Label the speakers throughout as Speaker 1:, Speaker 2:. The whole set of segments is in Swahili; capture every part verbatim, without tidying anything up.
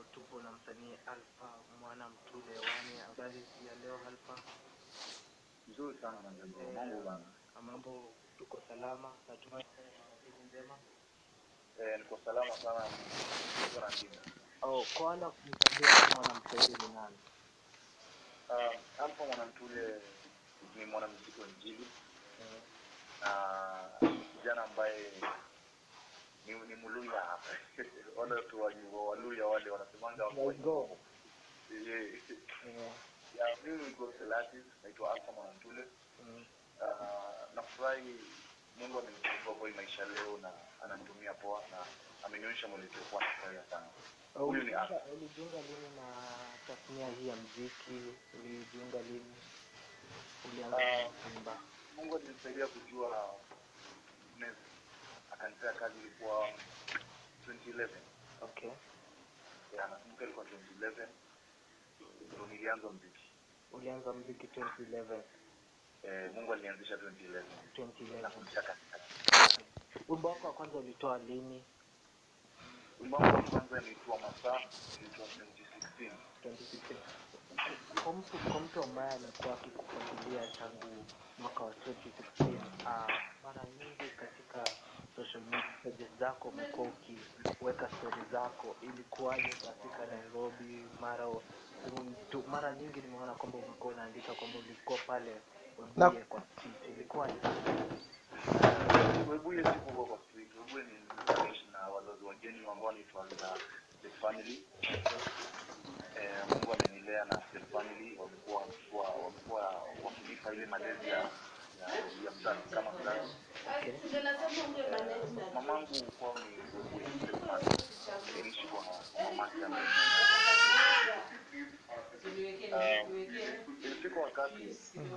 Speaker 1: tupo na msanii Alpha Mwana Mtule wani. Habari ya leo Alpha?
Speaker 2: Nzuri sana na jambo. E, mambo bana.
Speaker 1: Mambo tuko salama. Natumai siku njema.
Speaker 2: Eh, niko salama sana. Niko na timu.
Speaker 1: Oh, kwanza kumtambua Mwana Mtule ni nani?
Speaker 2: Ah, uh, Alpha Mwana Mtule ni mwanamuziki wa Injili. Mm. Na kijana ambaye ni ni Mluya hapa. Wale watu wa Waluya wale wanasemanga wako. Eh. Ya mimi niko Selati, naitwa Alpha Mwana Mtule. Mm. Uh, nafurahi Mungu amenichukua kwa maisha leo na ananitumia poa na amenionyesha mwelekeo kwa nafurahi sana.
Speaker 1: Huyu ni Alpha. Ulijiunga lini na tasnia hii ya muziki? Ulijiunga lini? Ulianza kuimba?
Speaker 2: Mungu alinisaidia kujua business. Akanipea kazi ilikuwa twenty eleven.
Speaker 1: Okay.
Speaker 2: Ya nakumbuka ilikuwa twenty eleven. Ndio nilianza muziki.
Speaker 1: Ulianza muziki twenty eleven?
Speaker 2: Eh, Mungu alianzisha twenty eleven.
Speaker 1: twenty eleven.
Speaker 2: Na kumchaka.
Speaker 1: Wimbo wako wa kwanza ulitoa lini?
Speaker 2: Wimbo wangu wa kwanza nilitoa Masaa, nilitoa twenty sixteen.
Speaker 1: twenty sixteen. Kwa mtu kwa mtu ambaye amekuwa akikufuatilia tangu mwaka wa twenty sixteen, ah, mara nyingi katika social media pages zako umekuwa ukiweka story zako, ilikuwaje katika Nairobi? Mara tu, mara nyingi nimeona kwamba umekuwa unaandika kwamba ulikuwa pale Webuye kwa street, ilikuwaje?
Speaker 2: Webuye sipo kwa street, Webuye ni naishi na wazazi wageni ambao ni tuanza the family. Eh, Mungu amenilea na the family, wamekuwa wamekuwa wamekuwa wakinipa ile malezi ya ya mzazi kama mzazi.
Speaker 1: Okay.
Speaker 2: Mamangu kwao ni Webuye niliishi kwa mamake ya mimi. Ilifika wakati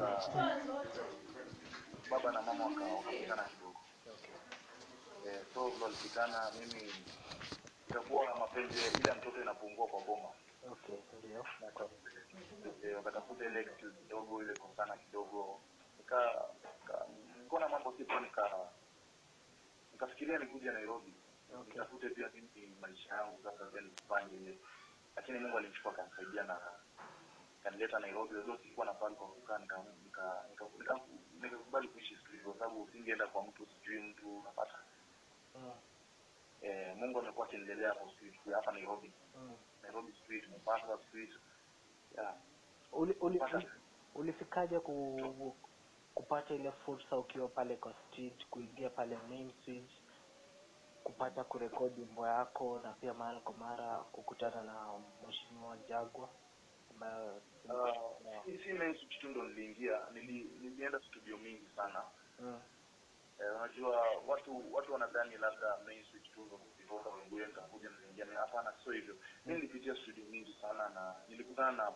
Speaker 2: baba na mama wakakutana kidogo. Eh, so walikutana, mimi itakuwa mapenzi ile mtoto inapungua kwa boma.
Speaker 1: Okay, ndio.
Speaker 2: Eh, wakatafuta ile kidogo ile kosana kidogo. Nika nikaona mambo sipo nika nikafikiria nikuja Nairobi. Okay. Nitafute pia mimi maisha yangu sasa vile nifanye. Lakini Mungu alimchukua akanisaidia na kanileta Nairobi. Leo sikuwa na pale kwa kukaa nika nika nikakubali kuishi street kwa sababu usingeenda kwa mtu sijui mtu unapata. Mm. Eh, Mungu amekuwa akiendelea kwa street hapa Nairobi. Mm. Nairobi street, Mombasa street. Yeah.
Speaker 1: Uli uli ulifikaje ku kupata ile fursa ukiwa pale kwa street, kuingia pale main switch, kupata kurekodi wimbo yako na pia mara kwa mara kukutana na Mheshimiwa Jagwa ambaye
Speaker 2: uh, si main switch tu ndo niliingia, nili, nilienda studio mingi sana. Mm. Eh, unajua watu watu wanadhani labda main switch tu ndo kutoka Webuye nikakuja niliingia, na hapana, sio hivyo. Mimi nilipitia studio mingi sana na nilikutana na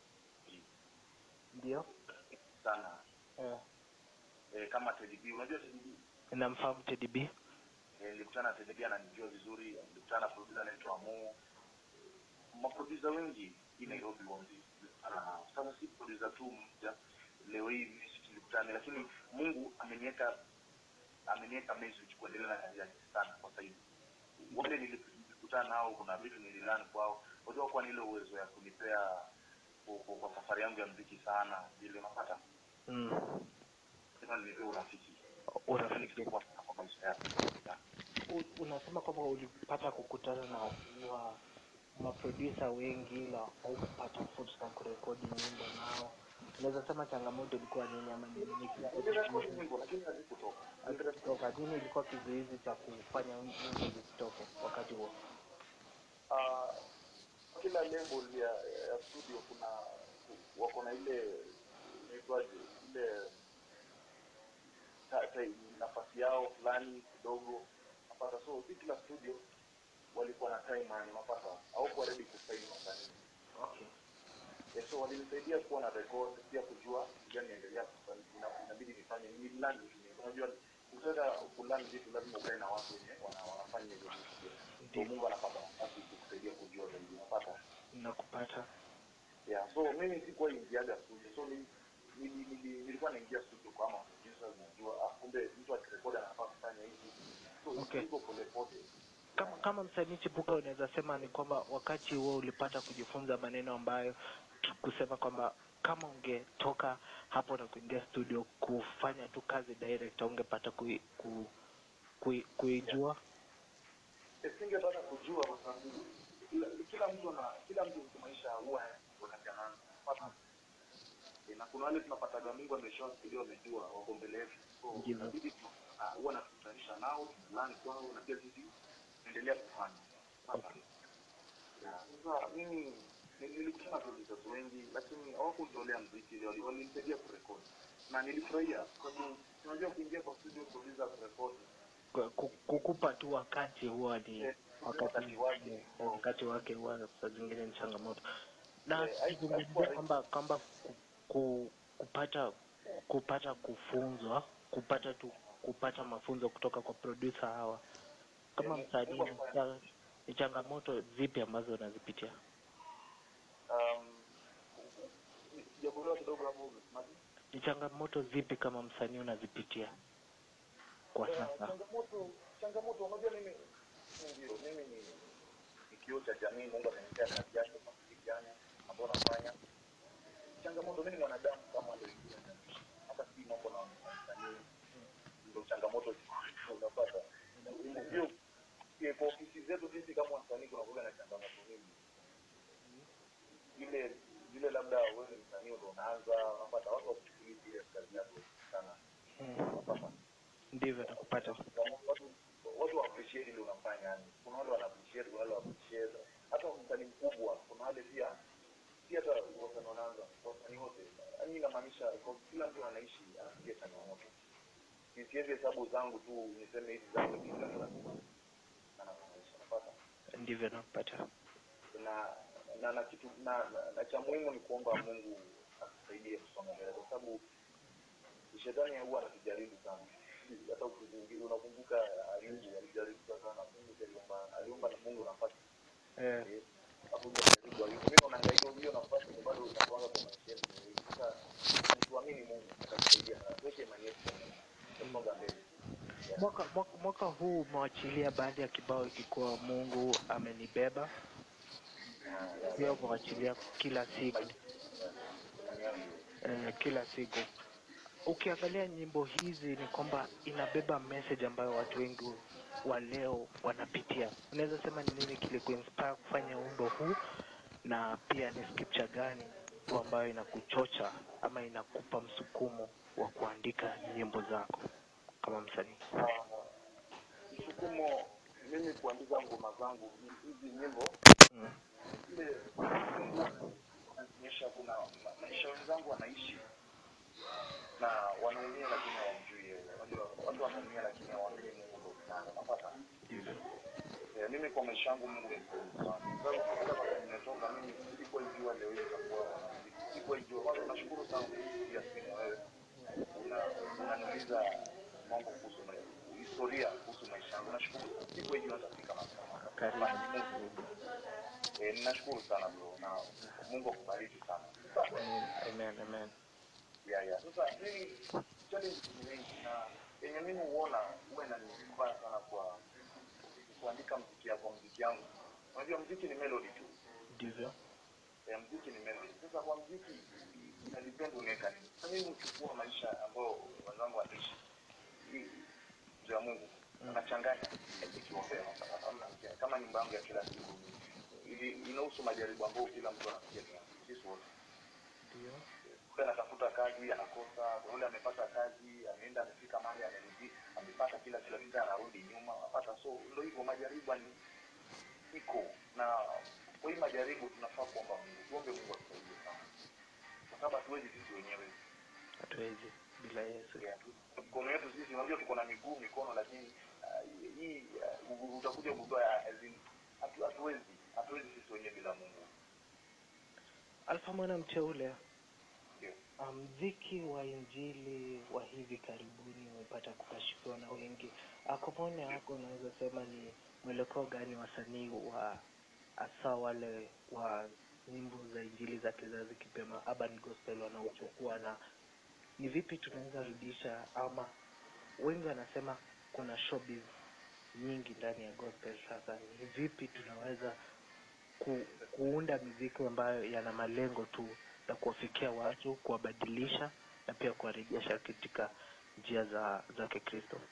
Speaker 1: ndio
Speaker 2: sana.
Speaker 1: Eh.
Speaker 2: Eh, kama Teddy B, unajua Teddy B?
Speaker 1: Namfahamu Teddy B.
Speaker 2: Eh, nilikutana na Teddy B, ananijua vizuri. Nilikutana na producer anaitwa Mo. Maproducer wengi in Nairobi wanzi. Ah, sasa si producer tu mmoja. Leo hii mimi tulikutana, lakini Mungu ameniweka ameniweka message kuendelea na kazi yake sana kwa sasa hivi. Wale nilikutana nao kuna vitu nililani kwao. Wajua kwa nile uwezo ya kunipea kwa, kwa safari yangu ya muziki sana vile unapata. Mm. Sema nilipea urafiki.
Speaker 1: Urafiki kwa maisha yako. Unasema kwamba ulipata kukutana na wa maproducer wengi la au kupata fursa ya kurekodi nyimbo nao. Unaweza sema changamoto ilikuwa nini ama nini
Speaker 2: nyimbo lakini hazikutoka.
Speaker 1: Hazikutoka. Nini ilikuwa kizuizi cha kufanya nyimbo zisitoke wakati huo?
Speaker 2: Ah, uh, kila level ya, ya studio kuna wako na ile inaitwaje ile tata nafasi yao fulani kidogo. Hapana, so si kila studio walikuwa na time yani unapata au kwa ready kusaini wasanii.
Speaker 1: Okay.
Speaker 2: Yeah, so walinisaidia kuwa na record pia kujua gani endelea kufanya, inabidi nifanye nini plan hivi. Unajua ukitaka kulani vitu lazima ukae na watu wenye wanafanya hizo vitu. Ndio Mungu anapata nafasi kukusaidia kujua zaidi unapata.
Speaker 1: Nakupata.
Speaker 2: Yeah, so mimi sikuwa ingiaga studio. So ni nilikuwa naingia studio kama producer, najua ah kumbe mtu akirekodi anafaa kufanya hivi. So
Speaker 1: okay.
Speaker 2: Siko pole pole.
Speaker 1: kama kama msanii chipuka unaweza sema ni kwamba wakati huo ulipata kujifunza maneno ambayo kusema kwamba kama ungetoka hapo na kuingia studio kufanya tu kazi direct ungepata kui, ku, kui, kuijua?
Speaker 2: Singepata kujua kwa sababu kila mtu na kila mtu maisha huwa wakati anaanza. Na kuna wale tunapata Mungu ameshoa studio amejua wako mbele yetu. So inabidi huwa nakutanisha nao tunalani kwao na pia sisi endelea kufanya.
Speaker 1: Okay.
Speaker 2: Sasa mimi nilikutana na producers wengi lakini hawakutolea muziki ile walinisaidia kurekodi. Na nilifurahia sababu unajua kuingia kwa studio kuuliza kurekodi
Speaker 1: kukupa tu wakati huo ni wakati wake wakati wake huwa saa zingine ni changamoto. Na kizungumzia kwamba kwamba kupata kupata kufunzwa kupata tu kupata mafunzo kutoka kwa producer hawa kama msanii ni changamoto zipi ambazo unazipitia?
Speaker 2: Um sijakuelewa kidogo hapo.
Speaker 1: Ni changamoto zipi kama msanii unazipitia kwa sasa?
Speaker 2: Changamoto changamoto unajua mimi ndio mimi ni kioo cha jamii. Mungu amenipa kazi yake kwa kitu gani ambao nafanya. Changamoto mimi ni mwanadamu kama wale wengine wanaishi. Hata si mambo na msanii ndio changamoto tunapata. Ndio kwa ofisi zetu sisi kama wasanii tunakuwa na changamoto nyingi. Ile ile labda wewe msanii ndio unaanza unapata watu wakuchukulia ile kazi yako sana.
Speaker 1: Ndivyo nakupata.
Speaker 2: Watu wa appreciate ile unafanya. Kuna wale wana appreciate, wale wa appreciate. Hata msanii mkubwa, kuna wale pia pia hata wasanii wanaanza, wasanii wote. Yaani inamaanisha kwa kila mtu anaishi anapitia changamoto. Siwezi hesabu zangu tu niseme hizi zangu ni kila lazima. Anafanya unapata.
Speaker 1: Ndivyo nakupata.
Speaker 2: Na na na kitu na, na, na cha muhimu ni kuomba Mungu atusaidie kusonga mbele kwa sababu shetani huwa anatujaribu sana. Hata ukizingira unakumbuka Ayubu alijaribu sana Mungu aliomba aliomba na Mungu nafasi.
Speaker 1: Eh.
Speaker 2: Hapo ndio Ayubu mimi naangalia hiyo nafasi bado inakuanga kwa maisha yetu. Sasa tuamini Mungu atatusaidia na tuweke imani yetu kwa Mungu. Tusonga mbele.
Speaker 1: Mwaka, mwaka mwaka huu umewachilia baadhi ya kibao ikikuwa Mungu amenibeba. Pia umewachilia kila siku. Eh, kila siku. Ukiangalia nyimbo hizi ni kwamba inabeba message ambayo watu wengi wa leo wanapitia. Unaweza sema ni nini kilikuinspire kufanya wimbo huu na pia ni scripture gani tu ambayo inakuchocha ama inakupa msukumo wa kuandika nyimbo zako kama msanii?
Speaker 2: Msukumo mimi kuandika ngoma zangu hizi nyimbo ile kuonyesha kuna maisha wenzangu wanaishi na wanaumia lakini hawamjui yeye. Unajua watu wanaumia lakini hawaamini Mungu ndio sana. Unapata?
Speaker 1: Ndivyo.
Speaker 2: Eh, mimi kwa maisha yangu Mungu ni sana. Sababu hata kama nimetoka mimi sikuwa jua leo hii itakuwa wanamuziki. Sikuwa jua. Kwanza nashukuru sana kwa simu wewe. Una unaniuliza mambo kuhusu historia kuhusu maisha yangu. Nashukuru sana. Sikuwa jua nitafika mahali kama hapa.
Speaker 1: Karibu.
Speaker 2: Eh, ninashukuru sana bro na Mungu akubariki sana.
Speaker 1: Amen, amen.
Speaker 2: Yeah, yeah. Sasa mimi challenge ni mingi na yenye mimi huona huwa inanifaa sana kwa kuandika muziki yako muziki yangu. Unajua muziki ni melody tu.
Speaker 1: Ndivyo.
Speaker 2: Ya muziki ni melody. Sasa kwa muziki inadepend unaweka nini. Sasa mimi huchukua maisha ambayo wenzangu wanaishi. Ndio Mungu anachanganya nikiombea kama nyumba yangu ya kila siku. Ili inahusu majaribu ambayo kila mtu anapitia sisi wote.
Speaker 1: Ndio.
Speaker 2: Kwa anatafuta kazi anakosa, yule amepata kazi, ameenda amefika mahali amerudi, amepata kila kila kitu anarudi nyuma, anapata. So ndio hivyo majaribu ni iko na kwa hii majaribu tunafaa kuomba Mungu. Tuombe Mungu atusaidie sana. Kwa sababu hatuwezi sisi wenyewe.
Speaker 1: Hatuwezi bila Yesu.
Speaker 2: Mikono yetu sisi unajua tuko na miguu, mikono lakini uh, hii uh, utakuja kugundua hatuwezi, hatuwezi sisi wenyewe bila Mungu.
Speaker 1: Alfa mwana mteule.
Speaker 2: Ndio.
Speaker 1: Muziki wa injili wa hivi karibuni umepata kukashifiwa na wengi. Kwa maoni yako unaweza sema ni mwelekeo gani wasanii wa hasa wale wa nyimbo za injili za kizazi kipya urban gospel wanaochukua na ni vipi tunaweza rudisha ama wengi wanasema kuna showbiz nyingi ndani ya gospel. Sasa ni vipi tunaweza ku, kuunda muziki ambayo yana malengo tu na kuwafikia watu, kuwabadilisha na pia kuwarejesha katika njia za za Kikristo?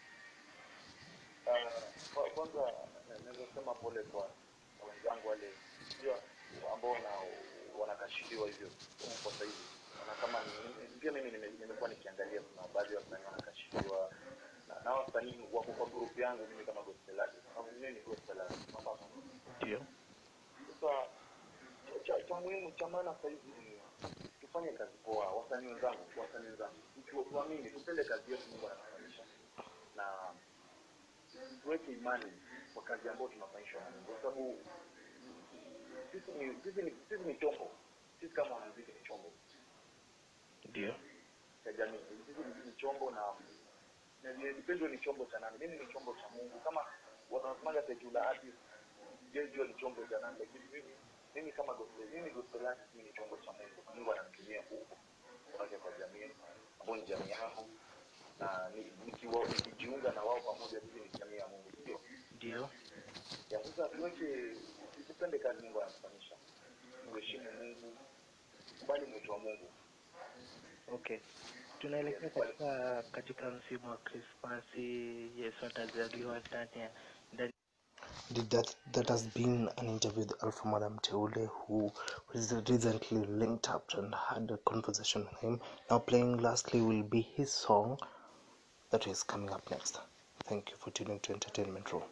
Speaker 2: Uh, kwanza naweza kusema pole kwa wenzangu wale ndio ambao na wanakashifiwa hivyo kwa sasa hivi. Na kama pia mimi nimekuwa nikiangalia kuna baadhi ya wasanii wanakashifiwa na na wasanii wako kwa group yangu mimi kama gospel artist. Kama mimi ni gospel artist mama.
Speaker 1: Ndio.
Speaker 2: Sasa cha cha muhimu cha maana sasa hivi ni tufanye kazi poa, wasanii wenzangu, wasanii wenzangu. Tuamini, tupende kazi yetu Mungu anatufanyisha. Na tuweke imani kwa kazi ambayo tunafanyishwa na Mungu. Kwa sababu sisi ni sisi ni sisi ni chombo. Sisi kama muziki ni chombo.
Speaker 1: Ndio.
Speaker 2: Cha jamii. Sisi ni chombo na na depende ni chombo cha nani. Mimi ni chombo cha Mungu. Kama wanasemaga secular artist, ndio ni chombo cha nani. Lakini mimi mimi kama gospel, mimi gospel artist ni chombo cha Mungu. Mungu ananitumia huko kwa kwa jamii, ambao ni jamii yangu. Na nikiwa nikijiunga na wao pamoja hivi ni jamii ya Mungu. Ndio.
Speaker 1: Ndio.
Speaker 2: Ya sasa tuweke tupende kazi Mungu anafanyisha. Tuheshimu Mungu. Bali mtu wa Mungu.
Speaker 1: Okay. Tunaelekea katika katika msimu wa Krismasi. Yesu atazaliwa ndani ya ndani. That that has been an interview with Alpha Madam Teule, who was recently linked up and had a conversation with him. Now playing lastly will be his song that is coming up next. Thank you for tuning to Entertainment Row.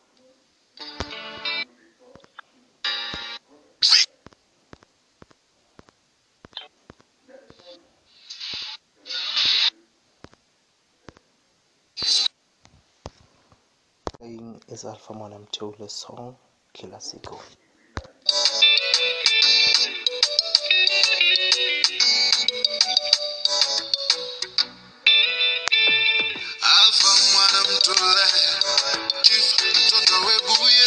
Speaker 1: Playing is Alpha Madam Teule's song Kila Siku.
Speaker 3: Alpha Madam Teule, Chief mtoto webuye,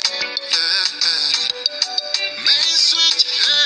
Speaker 3: Main Switch,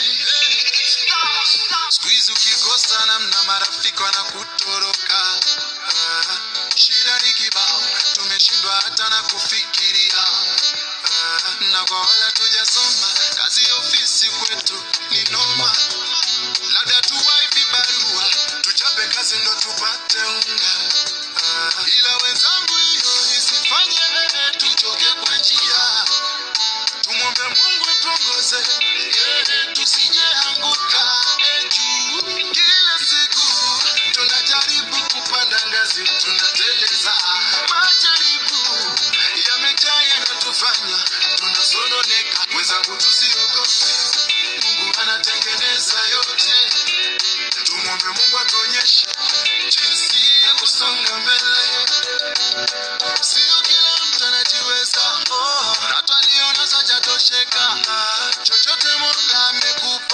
Speaker 3: squeeze ukikosa namna marafiki wanakutoroka. Shida ni kibao, tumeshindwa hata na kufikiria. Na kwa wala tujasoma, kazi ofisi kwetu ni noma. Labda tuwaipi barua, tuchape kazi ndo tupate unga. Ila wenzangu hiyo isifanye tuchoke kwa njia. Tumombe Mungu tuongoze, tusije anguka juu. Kila siku tunajaribu kupanda ngazi, tunateleza. Majaribu yamejaa yanatufanya tunasononeka. Wenzangu tusiogope, Mungu anatengeneza yote. Tumombe Mungu atuonyeshe jinsi ya kusonga mbele. Sio kila mtu anajiweza, oh, hata aliona sajatosheka. Chochote Mungu amekupa